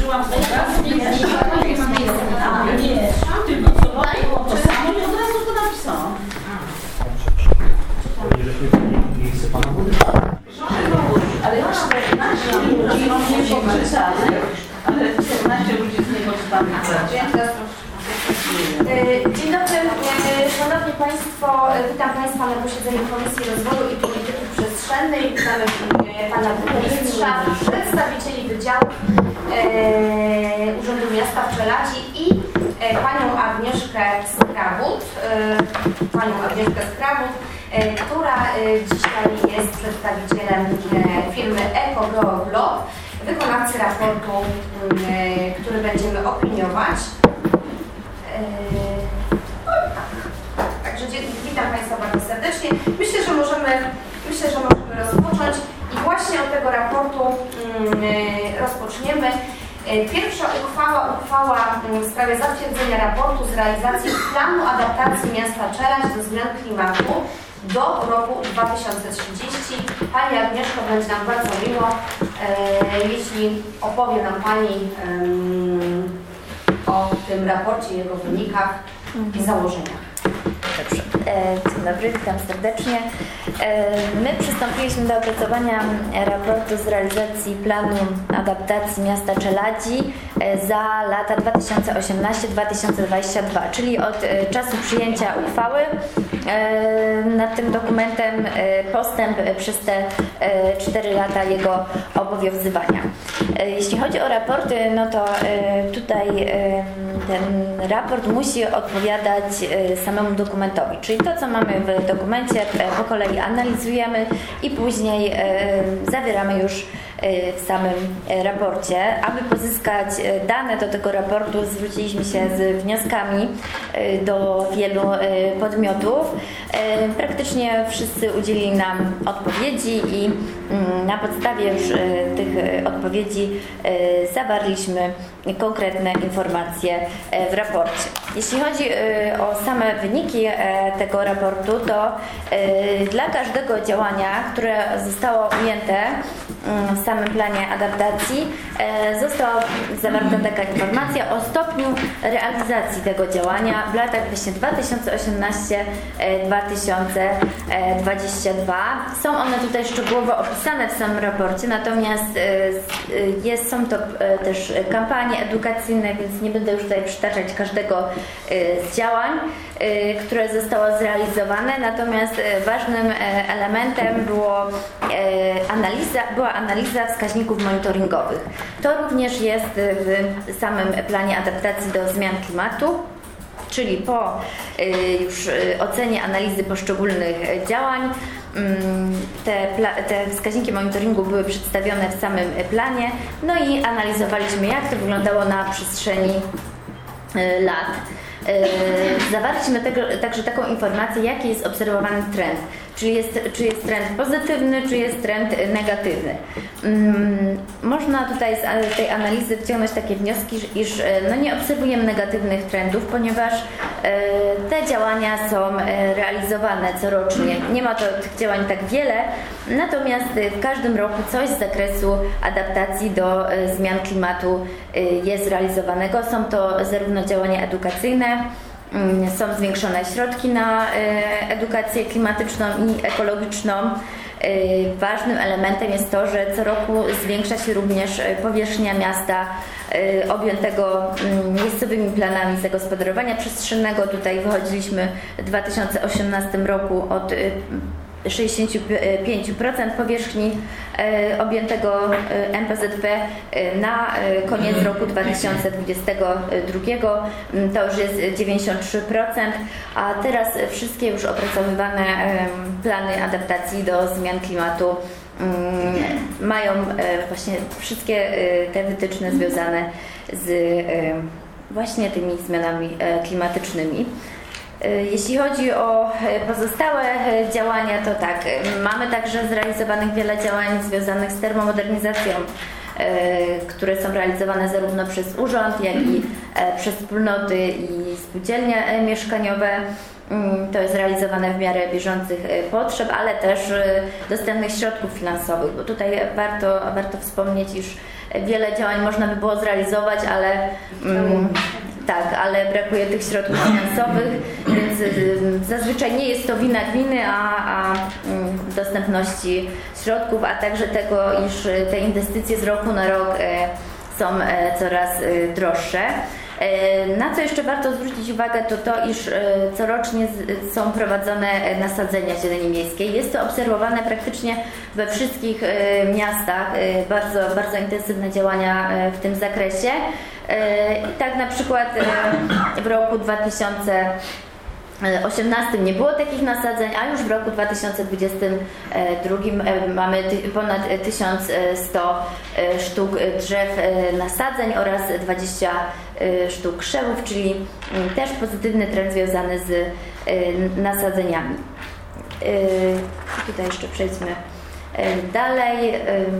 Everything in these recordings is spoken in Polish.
zobaczyłam obraz, nie ma miejsca. Nie, tylko co było to samo i od razu to napisałam. Ale jeszcze nasze ludzi nie poczytane, ale 14 ludzi z niego czytamy. Dzień dobry, Szanowni Państwo, witam Państwa na posiedzeniu Komisji Rozwoju i Polityki Przestrzennej. Witamy Pana Burmistrza, przedstawicieli Wydziału Urzędu Miasta w Czeladzi i Panią Agnieszkę Skrawut, która dzisiaj jest przedstawicielem firmy EcoGeoblog, wykonawcy raportu, który będziemy opiniować. Także witam Państwa bardzo serdecznie. Myślę, że możemy rozpocząć i właśnie od tego raportu rozpoczniemy. Pierwsza uchwała w sprawie zatwierdzenia raportu z realizacji planu adaptacji miasta Czeladź do zmian klimatu do roku 2030. Pani Agnieszko, będzie nam bardzo miło, jeśli opowie nam Pani o tym raporcie, jego wynikach i założeniach. Dobrze. Dzień dobry, witam serdecznie. My przystąpiliśmy do opracowania raportu z realizacji planu adaptacji miasta Czeladzi za lata 2018-2022, czyli od czasu przyjęcia uchwały nad tym dokumentem postęp przez te 4 lata jego obowiązywania. Jeśli chodzi o raporty, no to tutaj ten raport musi odpowiadać samemu dokumentowi, czyli to, co mamy w dokumencie, po kolei analizujemy i później zawieramy już w samym raporcie. Aby pozyskać dane do tego raportu, zwróciliśmy się z wnioskami do wielu podmiotów. Praktycznie wszyscy udzielili nam odpowiedzi i na podstawie już tych odpowiedzi zawarliśmy konkretne informacje w raporcie. Jeśli chodzi o same wyniki tego raportu, to dla każdego działania, które zostało ujęte w samym planie adaptacji, została zawarta taka informacja o stopniu realizacji tego działania w latach 2018-2022. Są one tutaj szczegółowo opisane w samym raporcie, natomiast są to też kampanie edukacyjne, więc nie będę już tutaj przytaczać każdego z działań, które zostało zrealizowane, natomiast ważnym elementem była analiza wskaźników monitoringowych. To również jest w samym planie adaptacji do zmian klimatu, czyli po już ocenie analizy poszczególnych działań te wskaźniki monitoringu były przedstawione w samym planie, no i analizowaliśmy, jak to wyglądało na przestrzeni lat. Zawarliśmy także taką informację, jaki jest obserwowany trend, czy jest trend pozytywny, czy jest trend negatywny. Można tutaj z tej analizy wyciągnąć takie wnioski, iż nie obserwujemy negatywnych trendów, ponieważ te działania są realizowane corocznie. Nie ma tych działań tak wiele, natomiast w każdym roku coś z zakresu adaptacji do zmian klimatu jest realizowanego. Są to zarówno działania edukacyjne, są zwiększone środki na edukację klimatyczną i ekologiczną. Ważnym elementem jest to, że co roku zwiększa się również powierzchnia miasta objętego miejscowymi planami zagospodarowania przestrzennego. Tutaj wychodziliśmy w 2018 roku od 65% powierzchni objętego MPZP na koniec roku 2022 to już jest 93%, a teraz wszystkie już opracowywane plany adaptacji do zmian klimatu mają właśnie wszystkie te wytyczne związane z właśnie tymi zmianami klimatycznymi. Jeśli chodzi o pozostałe działania, to tak, mamy także zrealizowanych wiele działań związanych z termomodernizacją, które są realizowane zarówno przez urząd, jak i przez wspólnoty i spółdzielnie mieszkaniowe. To jest realizowane w miarę bieżących potrzeb, ale też dostępnych środków finansowych, bo tutaj warto wspomnieć, iż wiele działań można by było zrealizować, ale tak, ale brakuje tych środków finansowych, więc zazwyczaj nie jest to wina gminy, a dostępności środków, a także tego, iż te inwestycje z roku na rok są coraz droższe. Na co jeszcze warto zwrócić uwagę, to iż corocznie są prowadzone nasadzenia zieleni miejskiej. Jest to obserwowane praktycznie we wszystkich miastach, bardzo intensywne działania w tym zakresie. I tak na przykład w roku 2018 nie było takich nasadzeń, a już w roku 2022 mamy ponad 1100 sztuk drzew nasadzeń oraz 20 sztuk krzewów, czyli też pozytywny trend związany z nasadzeniami. Tutaj jeszcze przejdźmy dalej.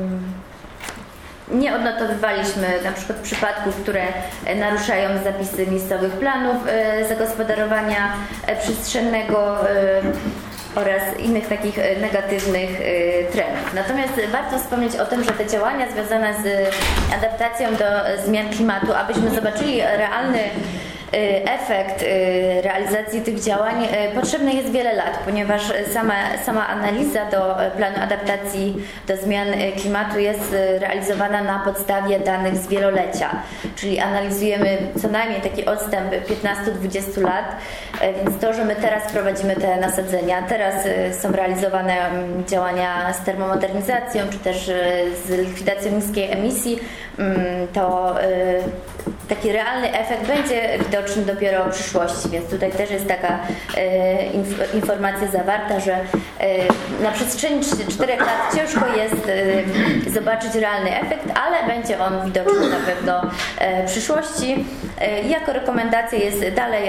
Nie odnotowywaliśmy na przykład przypadków, które naruszają zapisy miejscowych planów zagospodarowania przestrzennego oraz innych takich negatywnych trendów. Natomiast warto wspomnieć o tym, że te działania związane z adaptacją do zmian klimatu, abyśmy zobaczyli realny efekt realizacji tych działań, potrzebne jest wiele lat, ponieważ sama analiza do planu adaptacji do zmian klimatu jest realizowana na podstawie danych z wielolecia, czyli analizujemy co najmniej taki odstęp 15-20 lat, więc to, że my teraz prowadzimy te nasadzenia, teraz są realizowane działania z termomodernizacją, czy też z likwidacją niskiej emisji, to taki realny efekt będzie widoczny dopiero w przyszłości, więc tutaj też jest taka informacja zawarta, że na przestrzeni 4 lat ciężko jest zobaczyć realny efekt, ale będzie on widoczny na pewno w przyszłości. Jako rekomendacja jest dalej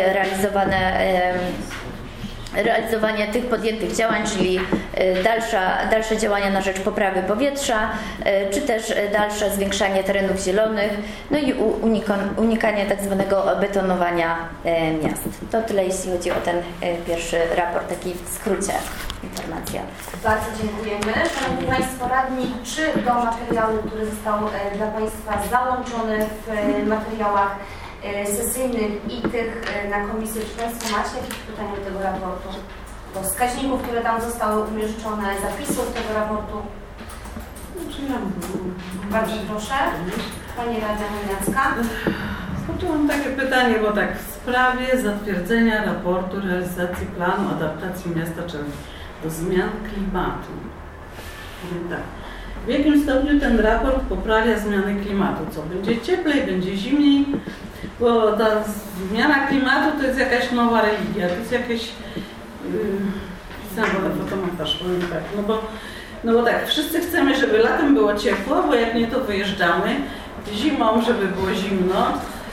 realizowanie tych podjętych działań, czyli dalsze działania na rzecz poprawy powietrza, czy też dalsze zwiększanie terenów zielonych, no i unikanie tak zwanego betonowania miast. To tyle, jeśli chodzi o ten pierwszy raport, taki w skrócie informacja. Bardzo dziękujemy. Szanowni Państwo radni, czy do materiału, który został dla Państwa załączony w materiałach sesyjnych i tych na komisji, czy Państwo macie jakieś pytania do tego raportu? Do wskaźników, które tam zostały umieszczone, zapisów tego raportu? Bardzo proszę. Pani Radna Chojnacka. Mam takie pytanie, bo tak, w sprawie zatwierdzenia raportu realizacji planu adaptacji miasta Czerń do zmian klimatu. Tak. W jakim stopniu ten raport poprawia zmiany klimatu? Co? Będzie cieplej, będzie zimniej? Bo ta zmiana klimatu to jest jakaś nowa religia, to jest jakieś... fotomontaż, powiem tak. No bo tak, wszyscy chcemy, żeby latem było ciepło, bo jak nie to wyjeżdżamy. Zimą, żeby było zimno.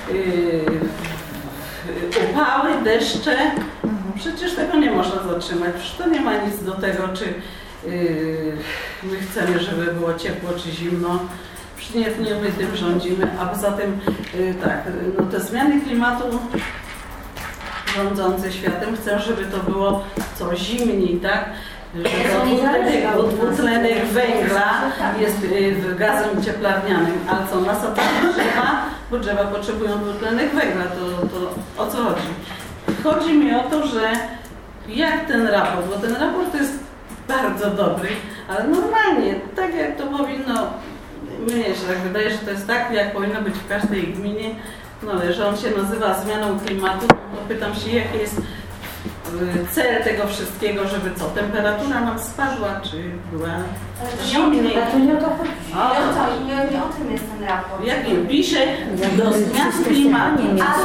Upały, deszcze. Przecież tego nie można zatrzymać. Przecież to nie ma nic do tego, czy my chcemy, żeby było ciepło czy zimno. Przecież nie my tym rządzimy, a poza tym tak, no te zmiany klimatu rządzące światem chcą, żeby to było co zimniej, tak? Że dwutlenek węgla jest gazem cieplarnianym, ale co nasadzamy drzewa, bo drzewa potrzebują dwutlenek węgla, to o co chodzi? Chodzi mi o to, że jak ten raport, bo ten raport jest bardzo dobry, ale normalnie, tak jak to powinno, mnie się tak wydaje, że to jest tak, jak powinno być w każdej gminie, no ale że on się nazywa zmianą klimatu, to pytam się, jaki jest cel tego wszystkiego, żeby co, temperatura nam spadła, czy była zimniej? Nie o tym jest ten raport. Jak nie pisze, do zmian klimatu.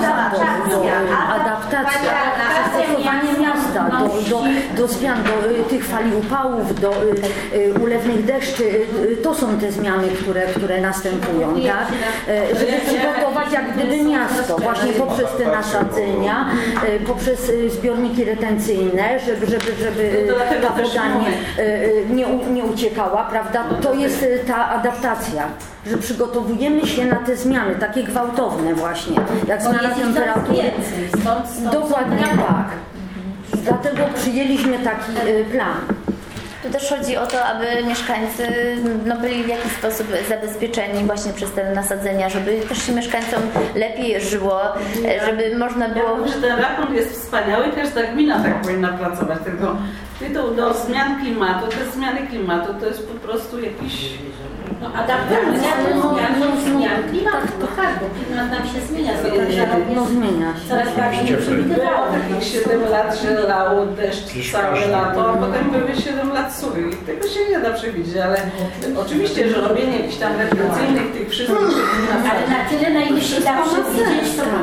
Adaptacja, dostosowanie miasta do zmian, do tych fali upałów, do ulewnych deszczy. To są te zmiany, które następują, tak? Żeby przygotować jak gdyby miasto, właśnie poprzez te nasadzenia, poprzez zbiorniki retencyjne, żeby ta woda nie uciekała, prawda? To jest ta adaptacja, że przygotowujemy się na te zmiany, takie gwałtowne właśnie, jak zmiana temperatury. Dokładnie tak. Dlatego przyjęliśmy taki plan. Tu też chodzi o to, aby mieszkańcy byli w jakiś sposób zabezpieczeni właśnie przez te nasadzenia, żeby też się mieszkańcom lepiej żyło, żeby można było... Ja myślę, że ten raport jest wspaniały i każda gmina tak powinna pracować, tylko tytuł do zmian klimatu, te zmiany klimatu to jest po prostu jakiś... adaptacja do zmian klimatu, tak, bo klimat nam się zmienia. Zmienia się. Coraz bardziej Było takich 7 lat, że lało deszcz całe lato, a potem były 7 lat suchy i tego się nie da przewidzieć, ale oczywiście, że robienie jakichś tam retencyjnych tych wszystkich... Ale na tyle, na ile się da przewidzieć, to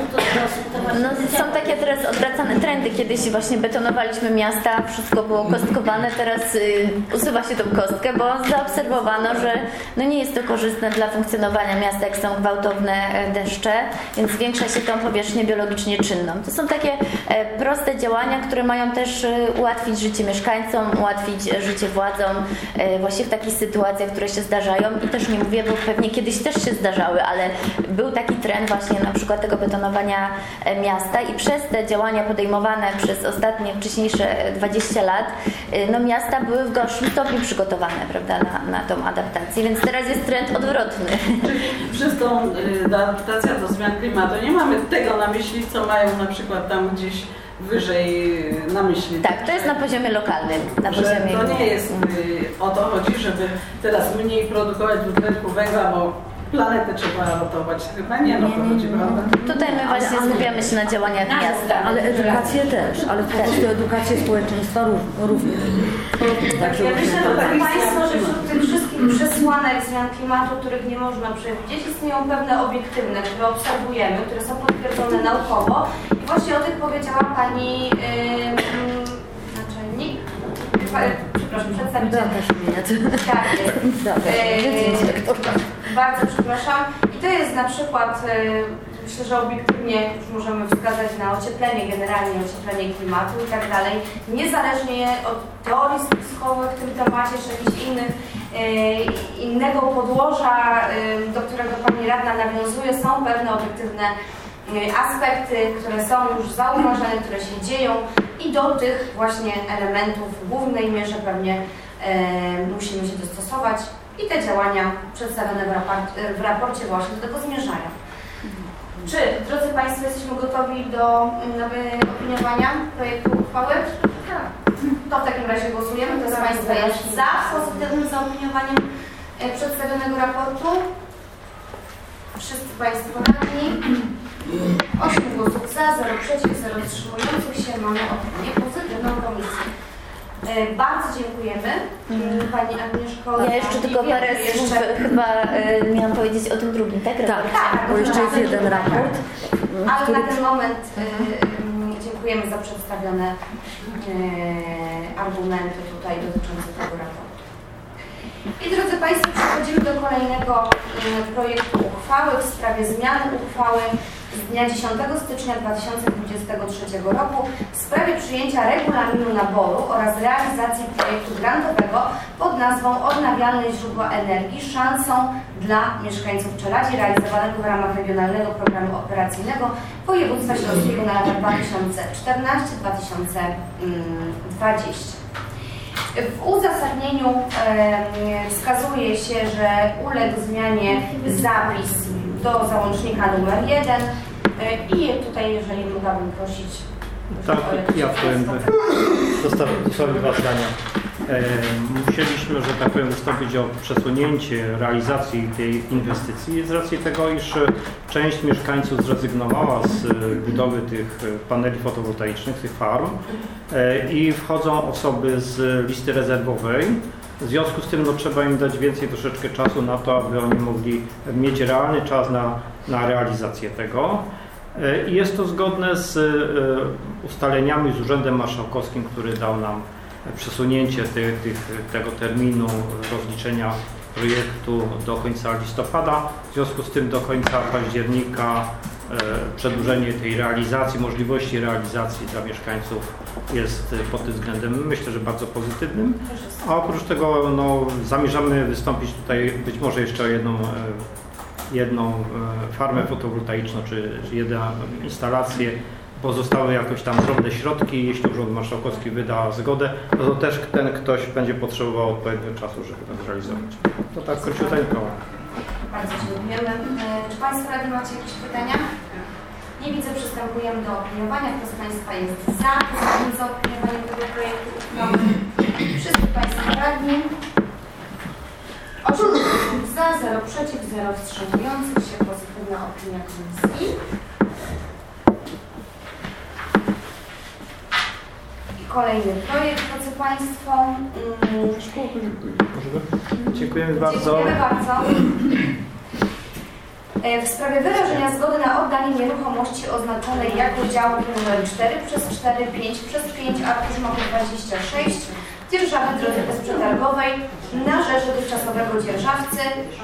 są takie teraz odwracane trendy. Kiedyś właśnie betonowaliśmy miasta, wszystko było kostkowane, teraz usuwa się tą kostkę, bo zaobserwowano, że nie jest to korzystne dla funkcjonowania miasta, jak są gwałtowne deszcze, więc zwiększa się tą powierzchnię biologicznie czynną. To są takie proste działania, które mają też ułatwić życie mieszkańcom, ułatwić życie władzom właśnie w takich sytuacjach, które się zdarzają i też nie mówię, bo pewnie kiedyś też się zdarzały, ale był taki trend właśnie na przykład tego betonowania miasta i przez te działania podejmowane przez ostatnie, wcześniejsze 20 lat, miasta były w gorszym stopniu przygotowane, prawda, na tą adaptację, więc teraz jest trend odwrotny. Czyli przez tą adaptację do zmian klimatu nie mamy tego na myśli, co mają na przykład tam gdzieś wyżej na myśli. Tak, to jest na poziomie lokalnym. To nie jest o to chodzi, żeby teraz mniej produkować dwutlenku węgla, bo planetę trzeba ratować. Chyba nie, to chodzi, prawda? Tutaj my właśnie skupiamy się na działaniach miasta. Ale edukację też, ale po prostu edukację społeczeństwa również. Tak, ja myślę, że Państwo, że wśród tych wszystkich przesłanek zmian klimatu, których nie można przewidzieć, istnieją pewne obiektywne, które obserwujemy, które są potwierdzone naukowo. I właśnie o tych powiedziała Pani naczelnik. Przepraszam, przedstawiciel. Tak jest. Bardzo przepraszam. I to jest na przykład, myślę, że obiektywnie już możemy wskazać na ocieplenie, generalnie ocieplenie klimatu i tak dalej. Niezależnie od teorii spiskowych w tym temacie, czy jakichś innego podłoża, do którego Pani Radna nawiązuje, są pewne obiektywne aspekty, które są już zauważone, które się dzieją i do tych właśnie elementów w głównej mierze pewnie musimy się dostosować i te działania przedstawione w raporcie właśnie do tego zmierzają. Czy, drodzy Państwo, jesteśmy gotowi do opiniowania projektu uchwały? Tak. To w takim razie głosujemy. Kto z Państwa jest za pozytywnym zaopiniowaniem przedstawionego raportu? Wszyscy Państwo radni. 8 głosów za, 0 przeciw, 0 wstrzymujących się. Mamy opinię pozytywną komisję. Bardzo dziękujemy Pani Agnieszko. Ja jeszcze tylko parę słów chyba miałam powiedzieć o tym drugim, tak? Tak, bo jeszcze jest jeden raport. Ale na ten moment dziękujemy za przedstawione argumenty tutaj dotyczące tego raportu. I drodzy Państwo, przechodzimy do kolejnego projektu uchwały w sprawie zmiany uchwały z dnia 10 stycznia 2023 roku w sprawie przyjęcia regulaminu naboru oraz realizacji projektu grantowego pod nazwą Odnawialne źródła energii szansą dla mieszkańców Czeladzi, realizowanego w ramach Regionalnego Programu Operacyjnego Województwa Śląskiego na lata 2014-2020. W uzasadnieniu wskazuje się, że uległ zmianie zapis do załącznika numer 1 i tutaj, jeżeli mogłabym prosić... Tak, ja powiem dosłownie 2 zdania. Musieliśmy, że tak powiem, wystąpić o przesunięcie realizacji tej inwestycji z racji tego, iż część mieszkańców zrezygnowała z budowy tych paneli fotowoltaicznych, tych farm i wchodzą osoby z listy rezerwowej. W związku z tym trzeba im dać więcej troszeczkę czasu na to, aby oni mogli mieć realny czas na realizację tego. I jest to zgodne z ustaleniami z Urzędem Marszałkowskim, który dał nam przesunięcie tego terminu rozliczenia projektu do końca listopada. W związku z tym do końca października przedłużenie tej realizacji, możliwości realizacji dla mieszkańców jest pod tym względem, myślę, że bardzo pozytywnym. A oprócz tego zamierzamy wystąpić tutaj być może jeszcze o jedną farmę fotowoltaiczną, czy jedną instalację pozostały jakoś tam drobne środki, jeśli Urząd Marszałkowski wyda zgodę, to też ten ktoś będzie potrzebował odpowiedniego czasu, żeby to zrealizować. To tak króciuteńko. Bardzo dziękujemy. Czy Państwo radni macie jakieś pytania? Nie widzę, przystępujemy do opiniowania. Kto z Państwa jest za opiniowaniem tego projektu uchwały? Wszyscy Państwo radni. 8 za, 0 przeciw, 0 wstrzymujących się. Pozytywna opinia komisji. Kolejny projekt, drodzy Państwo. Dziękujemy bardzo. Dziękujemy bardzo. W sprawie wyrażenia zgody na oddanie nieruchomości oznaczonej jako działki nr 4/4, 5/5, arkusz mapy 26 dzierżawy drodzy bezprzetargowej na rzecz dotychczasowego dzierżawcy.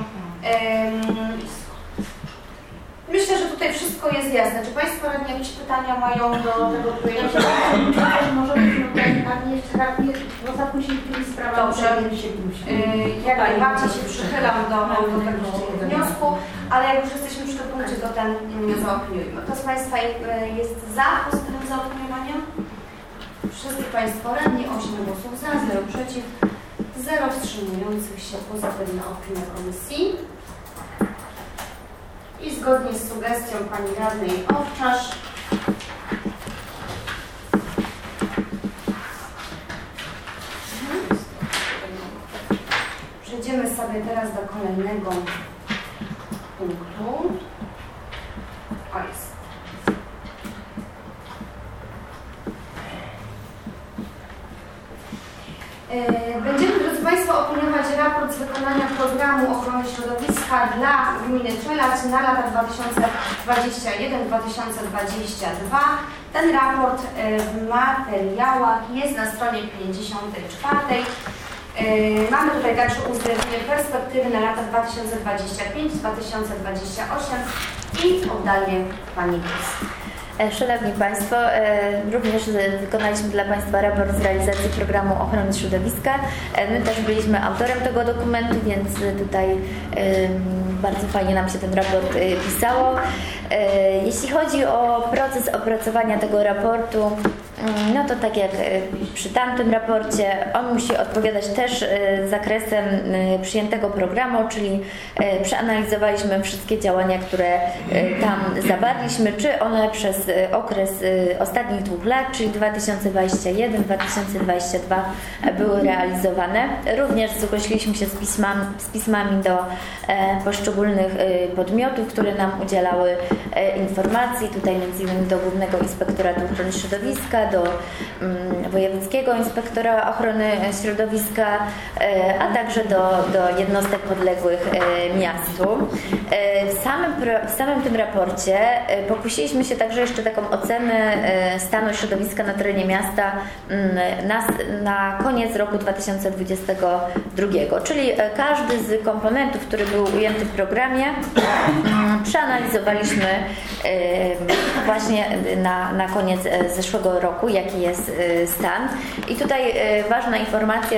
Myślę, że tutaj wszystko jest jasne. Czy Państwo radni jakieś pytania mają do tego projektu? Może byśmy radni jeszcze radni, bo zapóźnili sprawę. Dobrze. Jak najbardziej się przychylam do tego wniosku, ale jak już jesteśmy przy tym punkcie, to ten zaopiniujmy. Kto z Państwa jest za pozytywnym zaopiniowaniem? Wszyscy Państwo radni, 8 głosów za, 0 przeciw, 0 wstrzymujących się. Pozytywna opinia komisji. I zgodnie z sugestią pani radnej Owczarz przejdziemy sobie teraz do kolejnego punktu. O, jest. Będziemy, drodzy Państwo, opiniować raport z wykonania programu ochrony środowiska dla gminy Czelać na lata 2021-2022. Ten raport w materiałach jest na stronie 54. Mamy tutaj także uwzględnienie perspektywy na lata 2025-2028 i oddaję Pani głos. Szanowni Państwo, również wykonaliśmy dla Państwa raport z realizacji programu ochrony środowiska. My też byliśmy autorem tego dokumentu, więc tutaj bardzo fajnie nam się ten raport pisało. Jeśli chodzi o proces opracowania tego raportu, no to tak jak przy tamtym raporcie, on musi odpowiadać też zakresem przyjętego programu, czyli przeanalizowaliśmy wszystkie działania, które tam zawarliśmy, czy one przez okres ostatnich 2 lat, czyli 2021-2022 były realizowane. Również zgłosiliśmy się z pismami do poszczególnych podmiotów, które nam udzielały informacji, tutaj m.in. do Głównego Inspektoratu Ochrony Środowiska, do Wojewódzkiego Inspektora Ochrony Środowiska, a także do jednostek podległych miastu. W samym tym raporcie pokusiliśmy się także jeszcze taką ocenę stanu środowiska na terenie miasta na koniec roku 2022, czyli każdy z komponentów, który był ujęty w programie, przeanalizowaliśmy właśnie na koniec zeszłego roku, jaki jest stan. I tutaj ważna informacja,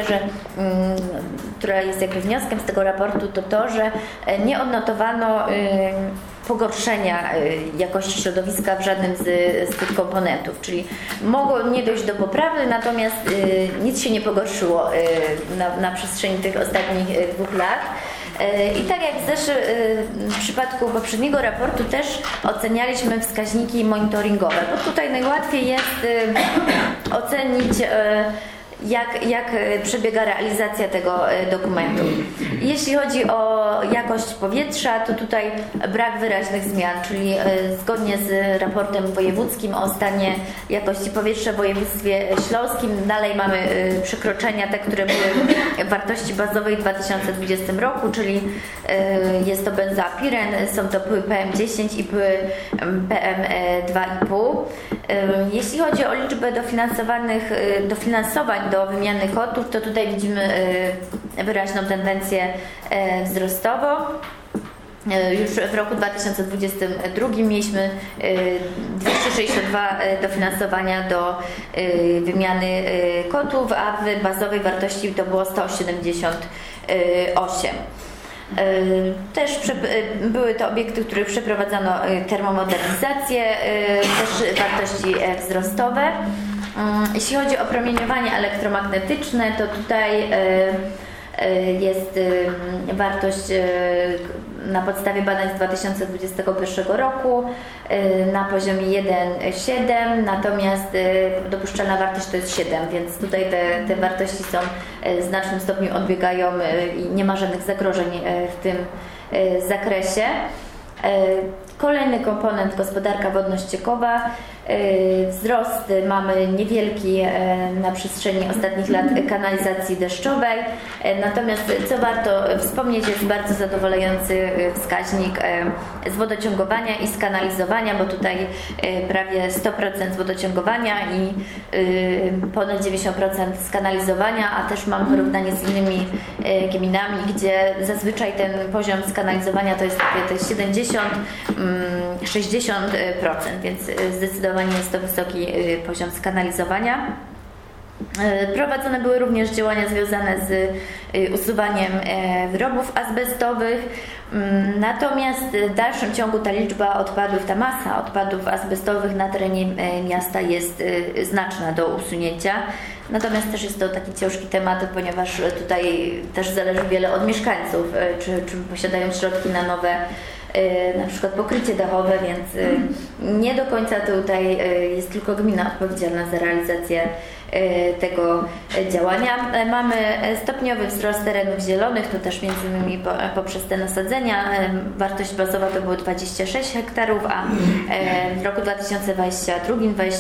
która jest jakby wnioskiem z tego raportu, to, że nie odnotowano pogorszenia jakości środowiska w żadnym z tych komponentów, czyli mogło nie dojść do poprawy, natomiast nic się nie pogorszyło na przestrzeni tych ostatnich 2 lat. I tak jak w przypadku poprzedniego raportu też ocenialiśmy wskaźniki monitoringowe, bo tutaj najłatwiej jest ocenić jak przebiega realizacja tego dokumentu. Jeśli chodzi o jakość powietrza, to tutaj brak wyraźnych zmian, czyli zgodnie z raportem wojewódzkim o stanie jakości powietrza w województwie śląskim dalej mamy przekroczenia, te, które były w wartości bazowej w 2020 roku, czyli jest to benzoapiren, są to pyły PM10 i pyły PM2,5. Jeśli chodzi o liczbę dofinansowań do wymiany kotłów, to tutaj widzimy wyraźną tendencję wzrostową. Już w roku 2022 mieliśmy 262 dofinansowania do wymiany kotłów, a w bazowej wartości to było 178. Też były to obiekty, w których przeprowadzano termomodernizację, też wartości wzrostowe. Jeśli chodzi o promieniowanie elektromagnetyczne, to tutaj jest wartość na podstawie badań z 2021 roku na poziomie 1,7, natomiast dopuszczalna wartość to jest 7, więc tutaj te wartości są w znacznym stopniu odbiegają i nie ma żadnych zagrożeń w tym zakresie. Kolejny komponent, gospodarka wodno-ściekowa. Wzrost mamy niewielki na przestrzeni ostatnich lat kanalizacji deszczowej, natomiast co warto wspomnieć, jest bardzo zadowalający wskaźnik z wodociągowania i z kanalizowania, bo tutaj prawie 100% z wodociągowania i ponad 90% z kanalizowania, a też mam porównanie z innymi gminami, gdzie zazwyczaj ten poziom skanalizowania to jest 70-60%, więc zdecydowanie jest to wysoki poziom skanalizowania. Prowadzone były również działania związane z usuwaniem wyrobów azbestowych, natomiast w dalszym ciągu ta liczba odpadów, ta masa odpadów azbestowych na terenie miasta jest znaczna do usunięcia. Natomiast też jest to taki ciężki temat, ponieważ tutaj też zależy wiele od mieszkańców, czy posiadają środki na nowe na przykład pokrycie dachowe, więc nie do końca tutaj jest tylko gmina odpowiedzialna za realizację tego działania. Mamy stopniowy wzrost terenów zielonych, to też między innymi poprzez te nasadzenia. Wartość bazowa to było 26 hektarów, a w roku 2022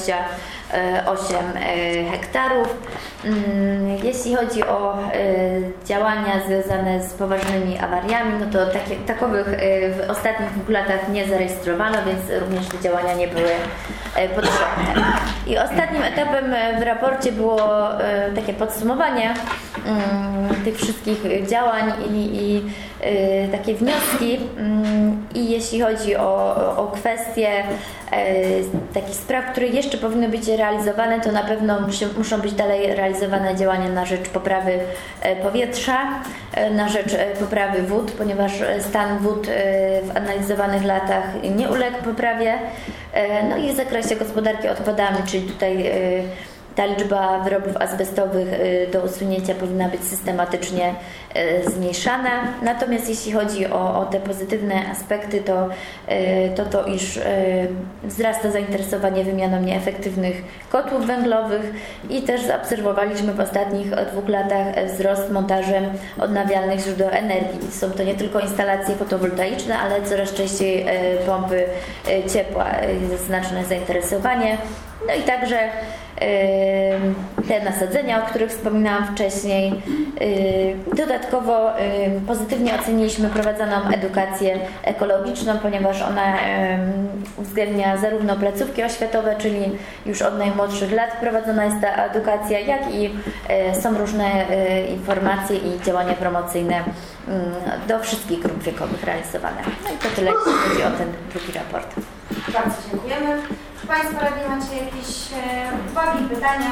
28 hektarów. Jeśli chodzi o działania związane z poważnymi awariami, no to takowych w ostatnich 2 latach nie zarejestrowano, więc również te działania nie były potrzebne. I ostatnim etapem w raporcie było takie podsumowanie tych wszystkich działań i takie wnioski. I jeśli chodzi o kwestie takich spraw, które jeszcze powinny być realizowane, to na pewno muszą być dalej realizowane działania na rzecz poprawy powietrza, na rzecz poprawy wód, ponieważ stan wód w analizowanych latach nie uległ poprawie. No i w zakresie gospodarki odpadami, czyli tutaj ta liczba wyrobów azbestowych do usunięcia powinna być systematycznie zmniejszana. Natomiast jeśli chodzi o te pozytywne aspekty, to iż wzrasta zainteresowanie wymianą nieefektywnych kotłów węglowych i też zaobserwowaliśmy w ostatnich 2 latach wzrost montażem odnawialnych źródeł energii. Są to nie tylko instalacje fotowoltaiczne, ale coraz częściej pompy ciepła. Jest znaczne zainteresowanie. No i także te nasadzenia, o których wspominałam wcześniej. Dodatkowo pozytywnie oceniliśmy prowadzoną edukację ekologiczną, ponieważ ona uwzględnia zarówno placówki oświatowe, czyli już od najmłodszych lat prowadzona jest ta edukacja, jak i są różne informacje i działania promocyjne do wszystkich grup wiekowych realizowane. No i to tyle, jeśli chodzi o ten drugi raport. Bardzo dziękujemy. Czy Państwo radni macie jakieś uwagi, pytania?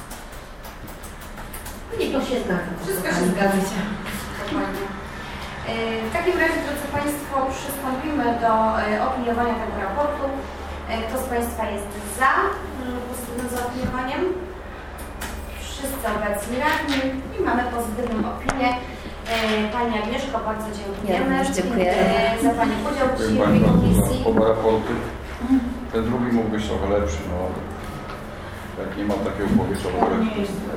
Nie, to się zgadza. Wszystko się zgadza. Dokładnie. W takim razie, drodzy Państwo, przystąpimy do opiniowania tego raportu. Kto z Państwa jest za pozytywnym zaopiniowaniem? Wszyscy obecni radni i mamy pozytywną opinię. Pani Agnieszko, bardzo dziękujemy. Ja dziękuję za Pani udział w dzisiejszej komisji. Oba raporty. Ten drugi mógł być trochę lepszy, no jak nie ma takiego powietrza w ogóle.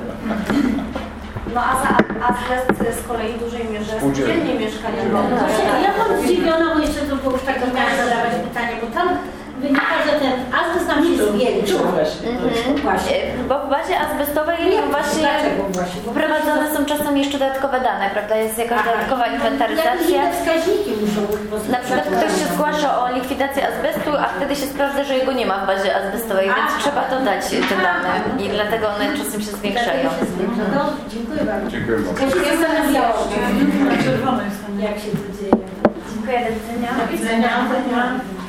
No a za azbest z kolei w dużej mierze spółdzielnie mieszkaniowe. Ja byłam zdziwiona, bo jeszcze to było już tak miałam zadawać pytanie, bo tam wynika, że ten azbest nam się zwiększył. Właśnie. Bo w bazie azbestowej właśnie wprowadzone są czasem jeszcze dodatkowe dane, prawda? Jest jakaś dodatkowa inwentaryzacja. Jakieś wskaźniki muszą być. Na przykład ktoś się zgłasza o likwidację azbestu, a wtedy się sprawdza, że jego nie ma w bazie azbestowej, więc trzeba dodać te dane i dlatego one czasem się zwiększają. No, dziękuję bardzo. Dziękuję bardzo. Ja się zastanawiałam, Czerwony jest ten. jak się to dzieje. Dziękuję, do widzenia. Do widzenia.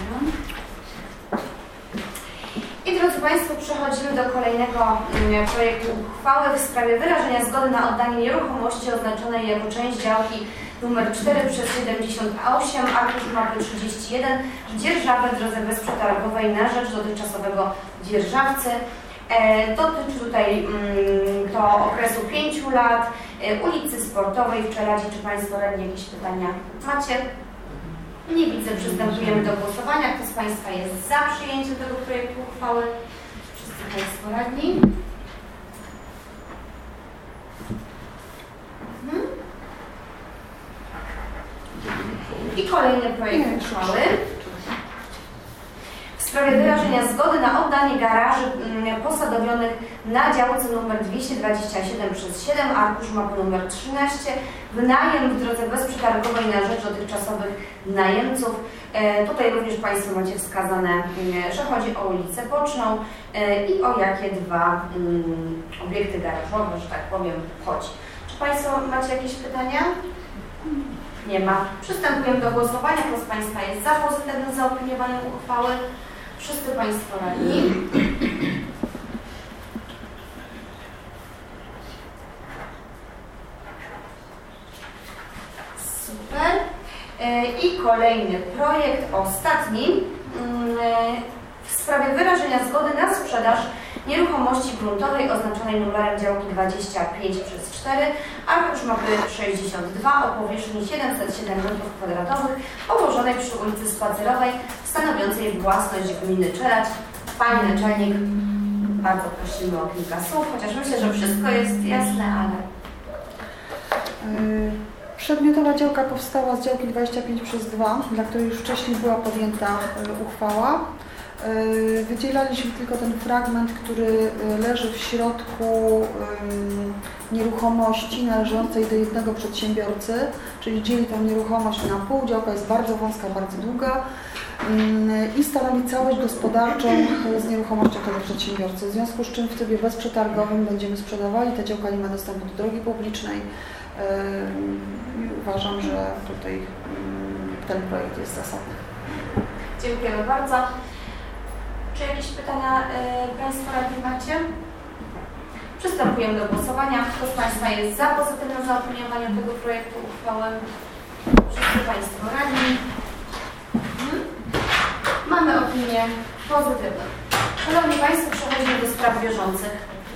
I drodzy Państwo, przechodzimy do kolejnego projektu uchwały w sprawie wyrażenia zgody na oddanie nieruchomości oznaczonej jako część działki numer 4/78, arkusz mapy 31, dzierżawę w drodze bezprzetargowej na rzecz dotychczasowego dzierżawcy. Dotyczy tutaj to okresu 5 lat, ulicy Sportowej w Czeladzi. Czy Państwo radni jakieś pytania macie? Nie widzę. Przystępujemy do głosowania. Kto z Państwa jest za przyjęciem tego projektu uchwały? Wszyscy Państwo radni. I kolejny projekt uchwały w sprawie wyrażenia zgody na oddanie garaży posadowionych na działce nr 227/7, arkusz mapy nr 13, wynajem w drodze bezprzetargowej na rzecz dotychczasowych najemców. Tutaj również Państwo macie wskazane, że chodzi o ulicę Boczną i o jakie dwa obiekty garażowe, że tak powiem, chodzi. Czy Państwo macie jakieś pytania? Nie ma. Przystępujemy do głosowania. Kto z Państwa jest za pozytywnym zaopiniowaniem uchwały? Wszyscy Państwo radni. Super. I kolejny projekt, ostatni, w sprawie wyrażenia zgody na sprzedaż nieruchomości gruntowej oznaczonej numerem działki 25/4, arkusz mapy 62 o powierzchni 707 m2, położonej przy ulicy Spacerowej, stanowiącej własność gminy Czeladź. Panie Naczelnik, bardzo prosimy o kilka słów, chociaż myślę, że wszystko jest jasne, ale... Przedmiotowa działka powstała z działki 25/2, dla której już wcześniej była podjęta uchwała. Wydzielaliśmy tylko ten fragment, który leży w środku nieruchomości należącej do jednego przedsiębiorcy, czyli dzieli tą nieruchomość na pół. Działka jest bardzo wąska, bardzo długa i stanowi całość gospodarczą z nieruchomością tego przedsiębiorcy. W związku z czym w trybie bezprzetargowym będziemy sprzedawali. Ta działka nie ma dostępu do drogi publicznej. Uważam, że tutaj ten projekt jest zasadny. Dziękujemy bardzo. Czy jakieś pytania Państwo radni macie? Przystępujemy do głosowania. Kto z Państwa jest za pozytywnym zaopiniowaniem tego projektu uchwały? Wszyscy Państwo radni. Mamy opinię pozytywną. Szanowni Państwo, przechodzimy do spraw bieżących.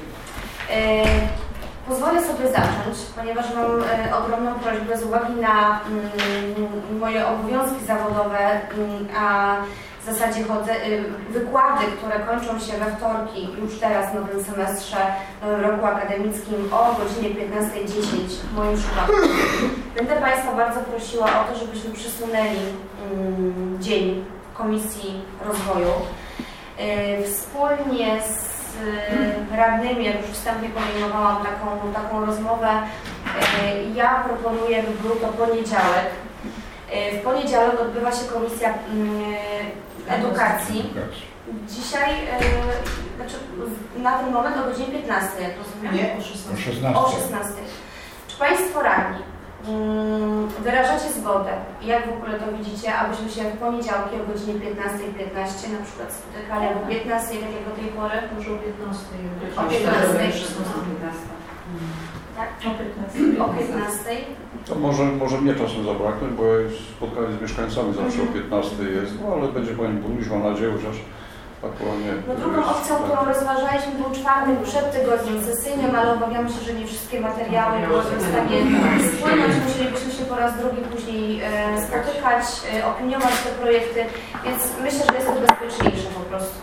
Pozwolę sobie zacząć, ponieważ mam ogromną prośbę z uwagi na moje obowiązki zawodowe, a w zasadzie wykłady, które kończą się we wtorki, już teraz w nowym semestrze, nowym roku akademickim o godzinie 15:10 w moim przypadku. Będę Państwa bardzo prosiła o to, żebyśmy przesunęli dzień Komisji Rozwoju. Wspólnie z radnymi, jak już wstępnie podejmowałam taką rozmowę, ja proponuję, by był to poniedziałek. W poniedziałek odbywa się Komisja Edukacji. Dzisiaj, znaczy na ten moment o godzinie 15, jak rozumiem? Nie, o 16. O 16. Czy Państwo radni wyrażacie zgodę, jak w ogóle to widzicie, abyśmy się w poniedziałki o godzinie 15:15 na przykład spotykali, albo 15, tak jak do tej pory? Może o 15. O 15. Tak? O 15. To może mnie czasem zabraknąć, bo spotkanie z mieszkańcami zawsze o 15 jest, no ale będzie Pani burmistrz, mam nadzieję, chociaż aktualnie... No drugą opcją, którą rozważaliśmy, był czwartek przed tygodniem sesyjnym, ale obawiamy się, że nie wszystkie materiały byłyby w stanie spłynąć. Musielibyśmy się po raz drugi później spotykać, opiniować te projekty, więc myślę, że jest to bezpieczniejsze po prostu.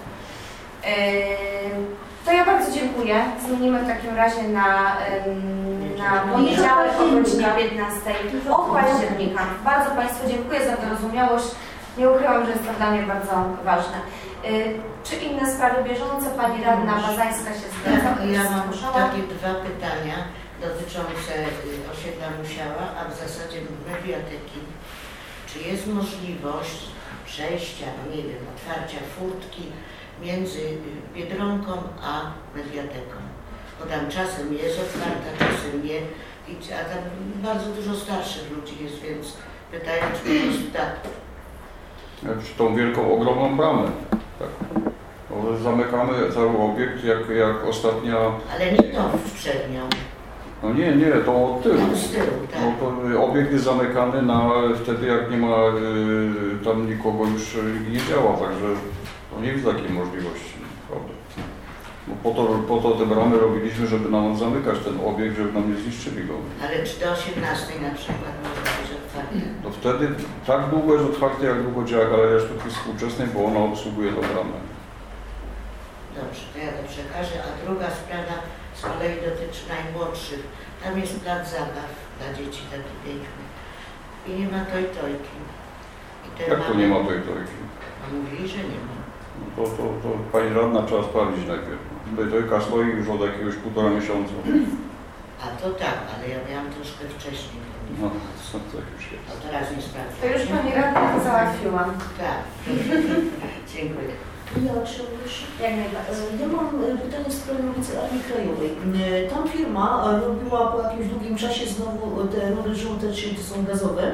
To ja bardzo dziękuję. Zmienimy w takim razie na poniedziałek o godzinie 15 od października. Bardzo Państwu dziękuję za wyrozumiałość. Nie ukrywam, że jest to dla mnie bardzo ważne. Czy inne sprawy bieżące? Pani radna Bazańska się zgadza? Ja mam takie dwa pytania dotyczące osiedla Musiała, a w zasadzie mediateki. Czy jest możliwość przejścia, no nie wiem, otwarcia furtki między Biedronką a mediateką? Bo tam czasem jest otwarta, czasem nie. A tam bardzo dużo starszych ludzi jest, więc pytają, czy po prostu tak. Przy tą wielką, ogromną bramę. Tak. Zamykamy cały obiekt, jak ostatnia... Ale nie tą przednią. No nie, to od tyłu. Z tyłu, tak. No to obiekt jest zamykany wtedy, jak nie ma tam nikogo już nie działa, także to nie widzę takiej możliwości, prawda? Bo po to te bramy robiliśmy, żeby nam zamykać ten obiekt, żeby nam nie zniszczyli go. Ale czy do 18 na przykład może być otwarty? To wtedy tak długo jest otwarty, jak długo działa Galeria Sztuki Współczesnej, bo ona obsługuje tą bramę. Dobrze, to ja to przekażę. A druga sprawa z kolei dotyczy najmłodszych. Tam jest plac zabaw dla dzieci taki piękny. I nie ma tojki. Jak to nie ma tojki? A mówili, że nie ma. No to pani radna trzeba sprawdzić najpierw. Tojka stoi już od jakiegoś 1,5 miesiąca. A to tak, ale ja miałam troszkę wcześniej. No, to już jest. A teraz nie sprawdzę. To już pani radna to załatwiłam. Tak. Dziękuję. Ja oczywiście. Jak najbardziej. Ja mam pytanie w sprawie ulicy Armii Krajowej. Tam firma robiła po jakimś długim czasie znowu te rury żółte, czyli to są gazowe.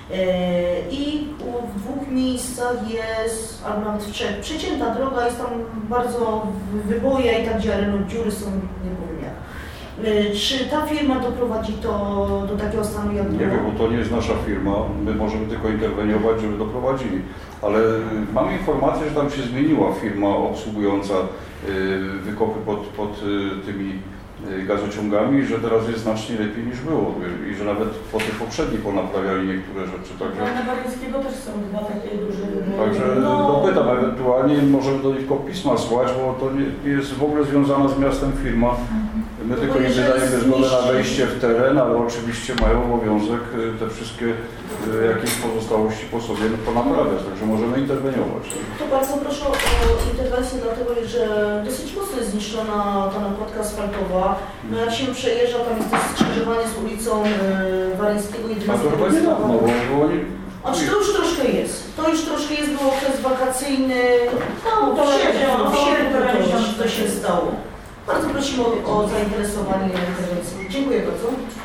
I w 2 miejscach jest, albo nawet w 3, przecięta droga, jest tam bardzo wyboje i tak dalej, no dziury są, nie powiem jak. Czy ta firma doprowadzi to do takiego stanu, jak było? Nie wiem, bo to nie jest nasza firma. My możemy tylko interweniować, żeby doprowadzili. Ale mamy informację, że tam się zmieniła firma obsługująca wykopy pod tymi gazociągami, że teraz jest znacznie lepiej niż było i że nawet po tych poprzednich ponaprawiali niektóre rzeczy. Także, na Baryńskiego też są 2 takie duże... Także dopytam, ewentualnie możemy do nich pisma słać, bo to nie jest w ogóle związana z miastem firma. My tylko im wydajemy zgodę na wejście w teren, ale oczywiście mają obowiązek te wszystkie jakieś pozostałości po sobie ponaprawiać, także możemy interweniować. To bardzo proszę o interwencję, dlatego że dosyć mocno jest zniszczona ta nakładka asfaltowa. No jak się przejeżdża, tam jest to skrzyżowanie z ulicą Waryńskiego i A to chyba nie dawno, bo oni... A czy to już troszkę jest? To już troszkę jest, było okres wakacyjny, no w sierpniu to się stało. Bardzo prosimy o zainteresowanie interwencją. Dziękuję bardzo.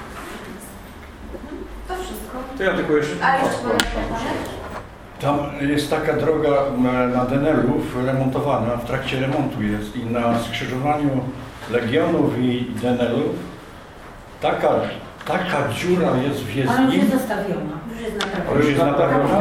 To wszystko. To ja tylko jeszcze... A jeszcze pana Tam jest taka droga na Denelów remontowana, w trakcie remontu jest i na skrzyżowaniu Legionów i Denelów taka dziura jest w jezdni. Ale już jest zostawiona. Już jest naprawiona?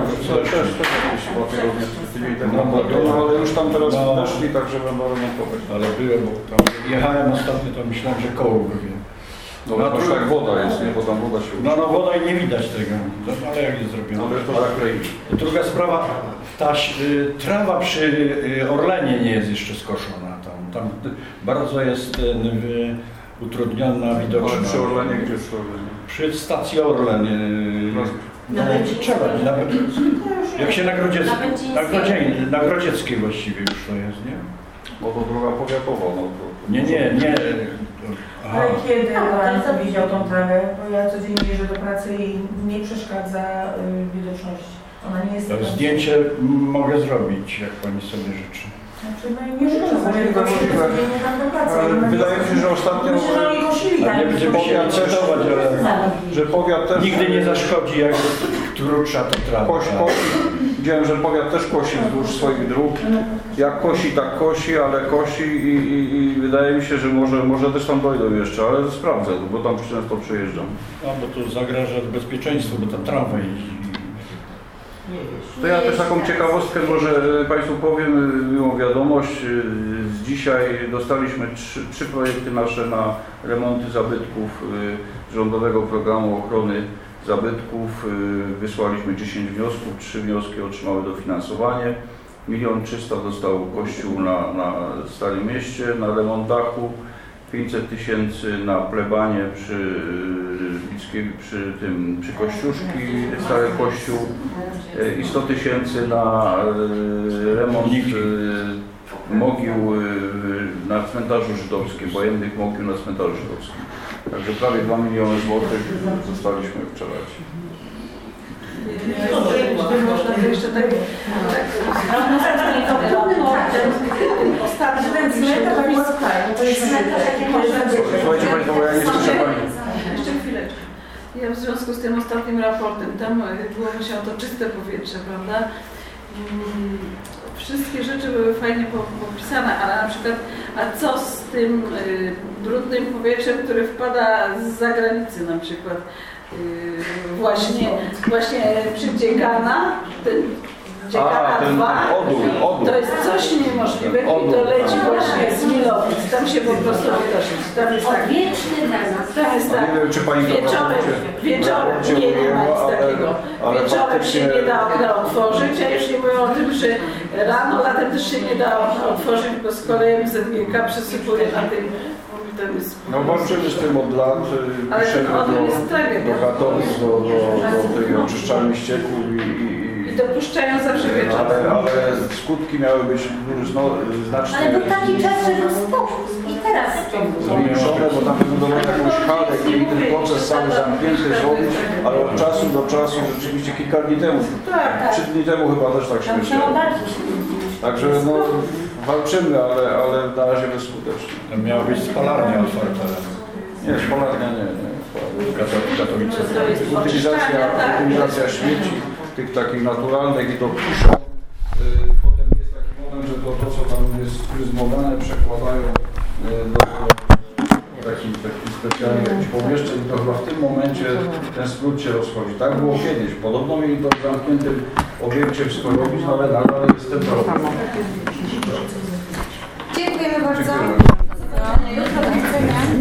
Ale już tam teraz weszli, także będą remontować. Ale byłem, bo tam jechałem ostatnio, to myślałem, że koło wywie. No to jak woda jest, nie? Bo tam woda się... No woda i nie widać tego, ale jak jest zrobione. Ale to zaklei. Druga sprawa, ta trawa przy Orlenie nie jest jeszcze skoszona. Tam bardzo jest utrudniona widoczność. Ale przy Orlenie, gdzie jest Orlenie? Przy stacji Orlen. Trzeba, jak się na Grodzieckiej właściwie już to jest, nie? Bo to droga powiatowa. No, Nie. Ale kiedy pan widział tą trawę? Bo ja codziennie jeżdżę do pracy i nie przeszkadza widoczności. Ona nie jest... Zdjęcie mogę zrobić, jak pani sobie życzy. Znaczy, no nie życzę sobie, tylko codziennie tam do pracy. Wydaje mi się, że ostatnio... Myślę, że oni kosili, tak? Nie będziemy się akcentować, ale że powiat też... nigdy nie zaszkodzi, jak krótsza to trawa. Widziałem, że powiat też kosi wzdłuż swoich dróg. Jak kosi, tak kosi, ale kosi i wydaje mi się, że może też tam dojdą jeszcze, ale sprawdzę, bo tam często przyjeżdżam. No bo to zagraża bezpieczeństwu, bo tam trawa jeździ. To ja też taką ciekawostkę może Państwu powiem, miłą wiadomość. Z dzisiaj dostaliśmy 3 projekty nasze na remonty zabytków rządowego programu ochrony zabytków. Wysłaliśmy 10 wniosków, 3 wnioski otrzymały dofinansowanie. 1 300 000 dostał Kościół na Starym Mieście, na remont dachu. 500 000 na plebanie przy Kościuszki, Stary Kościół i 100 000 na remont mogił na cmentarzu żydowskim, wojennych mogił na cmentarzu żydowskim. Także prawie 2 miliony złotych zostaliśmy wczoraj. Można jeszcze tak... Ostatni ten cmentarz to jest cmentarz, jaki można być. Słuchajcie Państwo, bo ja nie słyszę Pani. Jeszcze chwileczkę. Ja w związku z tym ostatnim raportem, tam było właśnie o to czyste powietrze, prawda? wszystkie rzeczy były fajnie popisane, ale na przykład, a co z tym brudnym powietrzem, które wpada z zagranicy na przykład? Właśnie przydziekana, Dziekana 2, to jest coś niemożliwego i to leci właśnie z Milowic. Tam się po prostu wydarzyć. Tam jest tak. Tam jest tak. Wieczorem nie ma nic takiego. Wieczorem się nie da okna otworzyć, a już nie mówię o tym, że rano, latem też się nie da okna otworzyć, bo z kolei ZGK przysypuje na tym. No walczymy z tym od lat, piszemy do katowicz, do tej oczyszczalni ścieków i dopuszczają zawsze wieczorem. Ale skutki miały być znacznie... Ale był taki czas, że był spokój i teraz zmniejszone, bo tam wybudowało jakąś halę i ten proces cały zamknięty zrobić, ale od czasu do czasu rzeczywiście kilka dni temu, 3 dni temu chyba też tak się myślało. Także no, walczymy, ale na razie bezskutecznie. Miała być spalarnia otwarta. Nie, spalarnia nie. Katowice. Utylizacja śmieci, tych takich naturalnych i to piszą. Potem jest taki moment, że to co tam jest pryzmowane, przekładają do takich specjalnych pomieszczeń i to chyba w tym momencie ten skrót się rozchodzi. Tak było kiedyś. Podobno mieli to w zamkniętym obiekcie wszystko robić, ale nadal jest ten problem. Dziękujemy bardzo. Dziękuję. Do widzenia.